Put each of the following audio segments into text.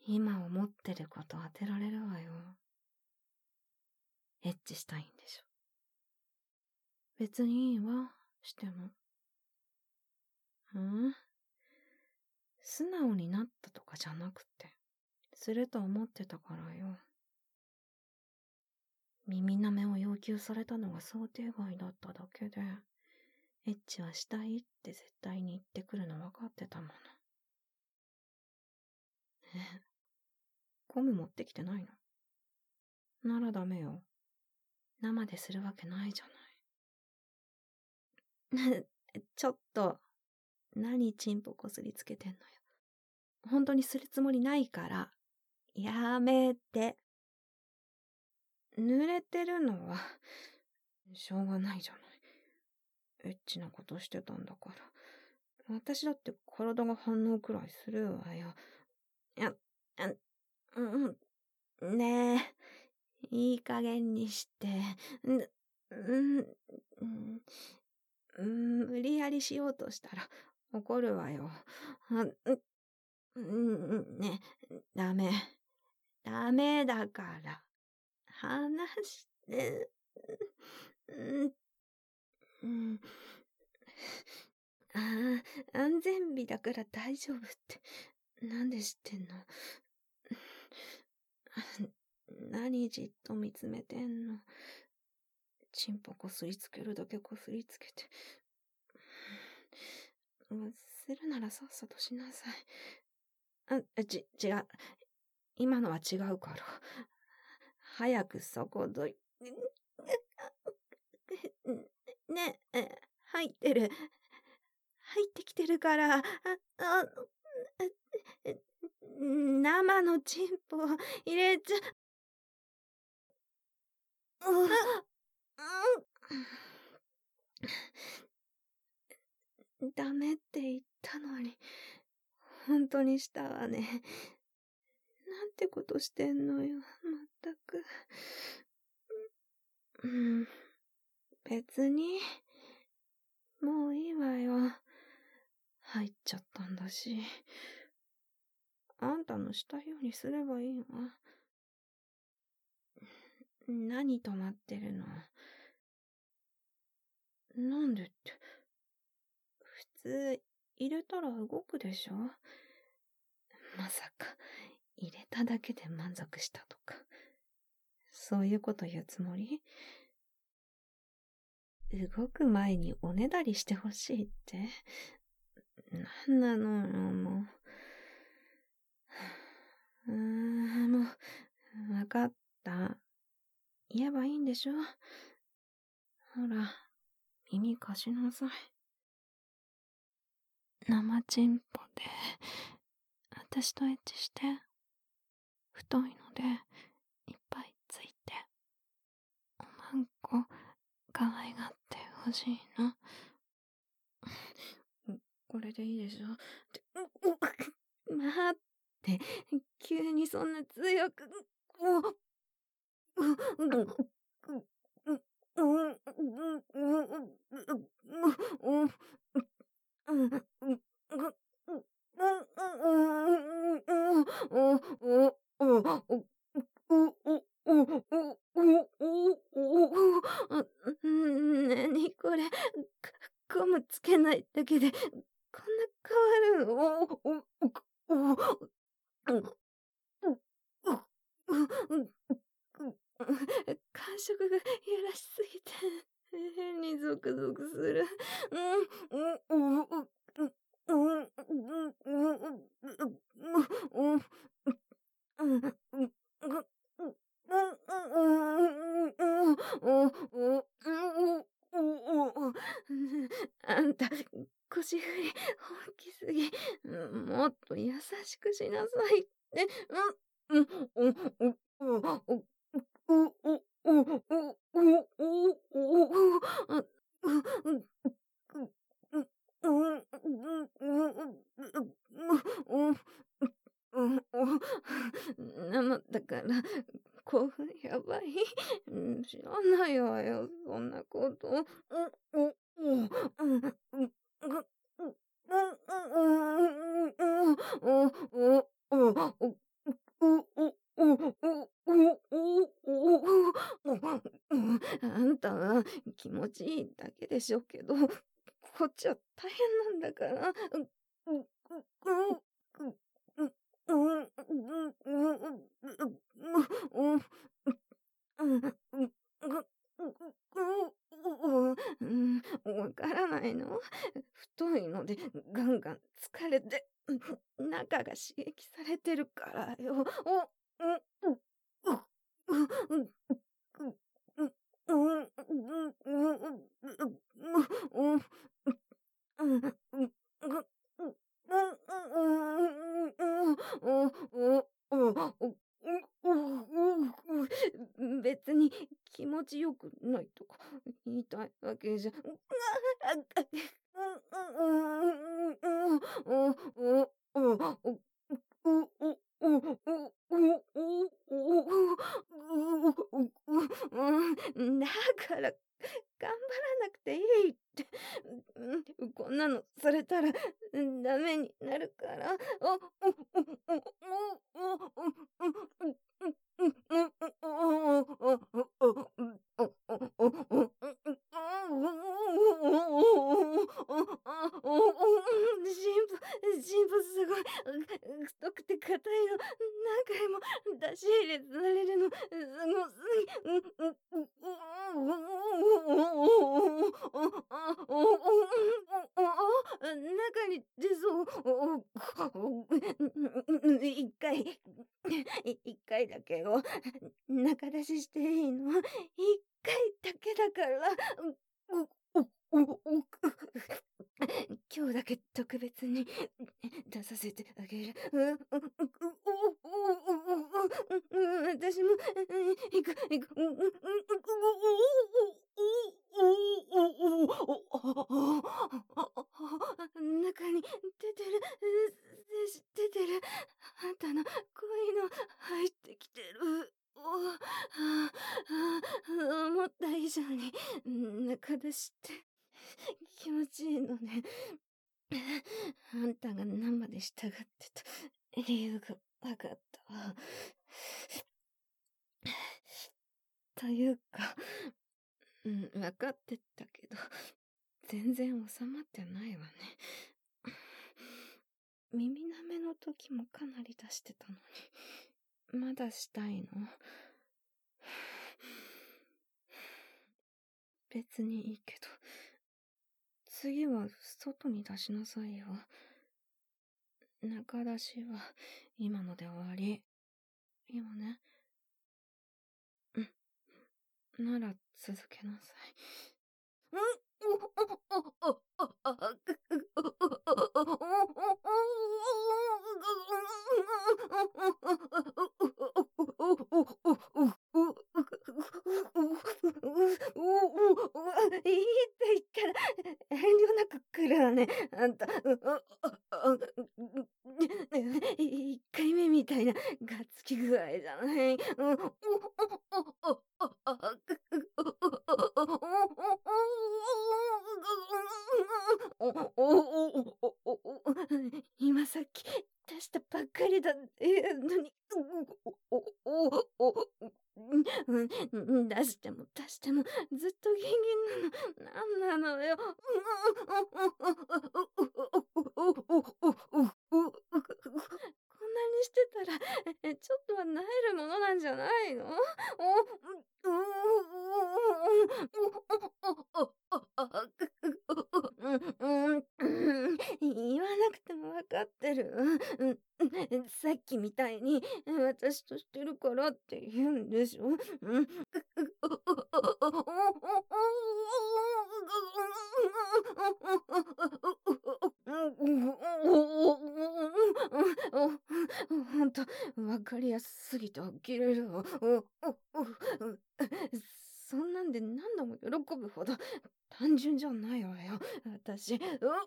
今思ってること当てられるわよ。エッチしたいんでしょ。別にいいわ、しても。素直になったとかじゃなくて、すると思ってたからよ。耳舐めを要求されたのが想定外だっただけで、エッチはしたいって絶対に言ってくるの分かってたもの。ゴム持ってきてないの？ならダメよ。生でするわけないじゃない。ちょっと、何チンポこすりつけてんのよ。本当にするつもりないから、やめて。濡れてるのは、しょうがないじゃない。エッチなことしてたんだから。私だって体が反応くらいするわよ。ねえ、いい加減にして。無理やりしようとしたら怒るわよ。ね、ダメだから。話して。安全日だから大丈夫って。なんで知ってんの？何じっと見つめてんの？チンポこすりつけるだけこすりつけて。するならさっさとしなさい。違う。今のは違うから。早くそこどい。ねえ、入ってきてるから。生のチンポ入れちゃ。ダメって言ったのに、本当にしたわね。なんてことしてんのよ、まったく。別に、もういいわよ。入っちゃったんだし。あんたのしたいようにすればいいわ。何止まってるの？なんでって。普通、入れたら動くでしょ？まさか、入れただけで満足したとか。そういうこと言うつもり？動く前におねだりしてほしいって？なんなのよ、もう。もう、わかった。言えばいいんでしょ？ほら、耳貸しなさい。生チンポで、私とエッチして。太いので、いっぱいついて。おまんこ、可愛がってほしいの。これでいいでしょ？待って、急にそんな強く。なにこれ、ゴムつけないだけで、こんな変わるの？感触がやらしすぎて、変にゾクゾクする。あんた、腰振り大きすぎ。もっと優しくしなさいって。生だから、興奮やばい。知らないわよ、そんなこと。 たは気持ちいいだけでしょうけど、こっちは大変なんだから。わからないの？太いのでガンガン疲れて、中が刺激されてるからよ。別に気持ちよくないとか言いたいわけじゃ。だから頑張らなくていいって。こんなのされたらダメになるから。神父すごい太くて硬いの何回も出し入れされるのすごす中に出そう。一回だけよ。中出ししていいの？一回だけだから。今日だけ特別に出させてあげる。私も行く。中に出てる。出てる。あんたの恋の入ってきてる。思った以上に中出しって気持ちいいのね。あんたが生で従ってた理由が分かったわ。というか、分かってたけど、全然収まってないわね。耳舐めの時もかなり出してたのに、まだしたいの？別にいいけど、次は外に出しなさいよ。中出しは今ので終わり。いいわね。なら続けなさい。いいって言ったら遠慮なく来るわね、あんた。一回目みたいながっつき具合じゃない。今さっき出したばっかりだっていうのに。出しても出してもずっとギンギンなの。なんなのよ。こんなにしてたら、ちょっとは萎えるものなんじゃないの？言わなくても分かってる。さっきみたいに、私としてるからって言うんでしょ？ほんと、分かりやすすぎて呆れるわ。そんなんで何度も喜ぶほど単純じゃないわよ、私。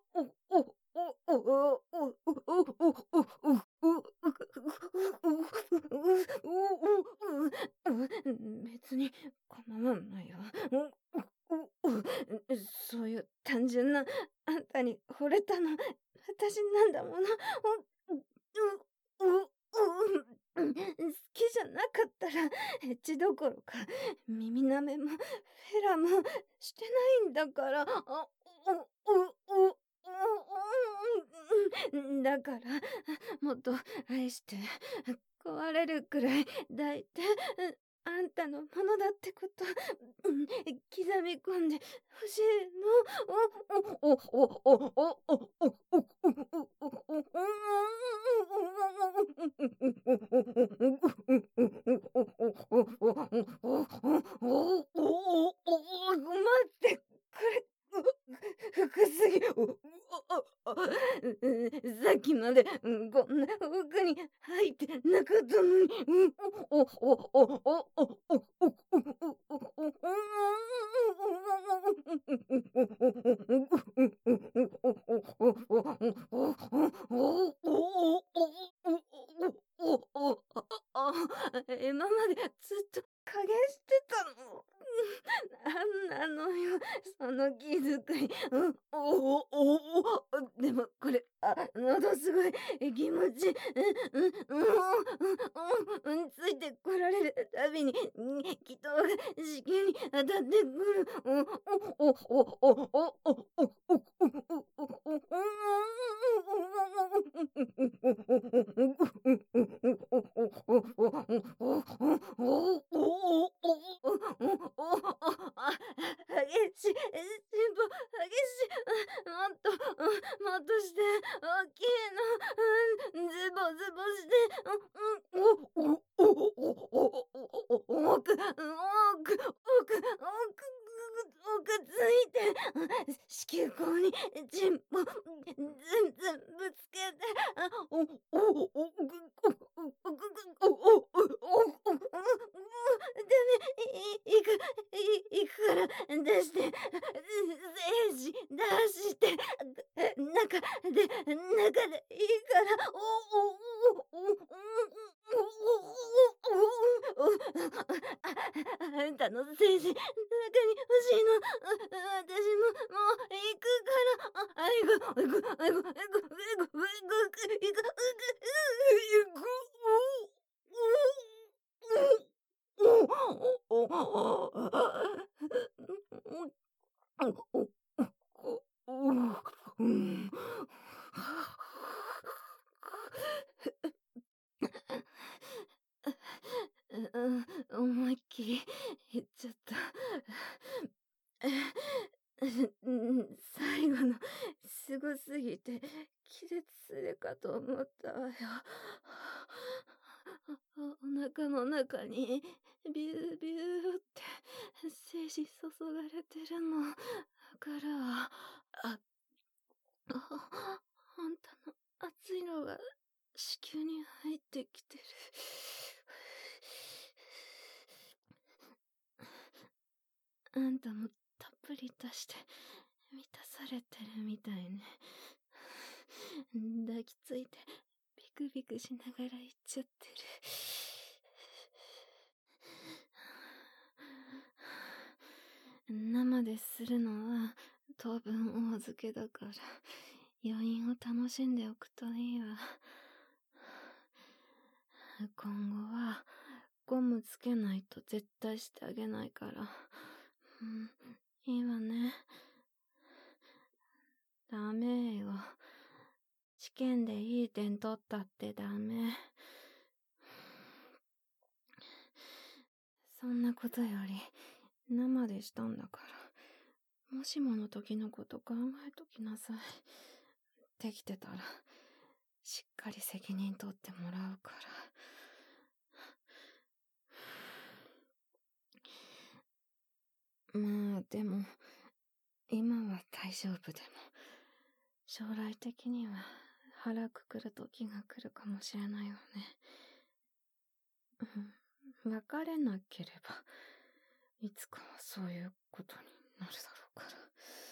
別に構わないよ。そういう単純なあんたに惚れたの私なんだもの。 きじゃなかったら、エッチどころか、耳舐めも、フェラもしてないんだから、だから、もっと愛して、壊れるくらい抱いて、あんたのものだってこと、刻み込んでほしい待って、これ、深すぎ、さっきまで、こんな奥に入ってなかったのに、今までずっと加減してたの。なんなのよ、その気遣い。でもこれ、喉すごい気持ち、ついてこられるたびに、気筒が子宮に当たってくる。激しい、進歩、激しい、もっと、もっとして、大きいの、ズボズボして、多く、ついて、子宮口に、チンポ、ぶつけて、行くから、出して、精子出して、中でいいから、あんたの精子、中に欲しいの、私も、もう行くから、あいご、あいご、あいご、あいご、あいご、あいご、思いっきり言っちゃった。最後のすごすぎて気絶するかと思ったわよ。お腹の中にビュービューって精子注がれてるのから、あんたの熱いのが子宮に入ってきてる。あんたもたっぷり出して満たされてるみたいね。抱きついてビクビクしながら言っちゃってる。生でするのは当分お預けだから余韻を楽しんでおくといいわ。今後はゴムつけないと絶対してあげないから。いいわね。ダメよ。試験でいい点取ったってダメ。そんなことより生でしたんだから、もしもの時のこと考えときなさい。できてたらしっかり責任取ってもらうから。まあでも今は大丈夫でも将来的には腹くくる時が来るかもしれないよね。別れなければいつかはそういうことになるだろうから。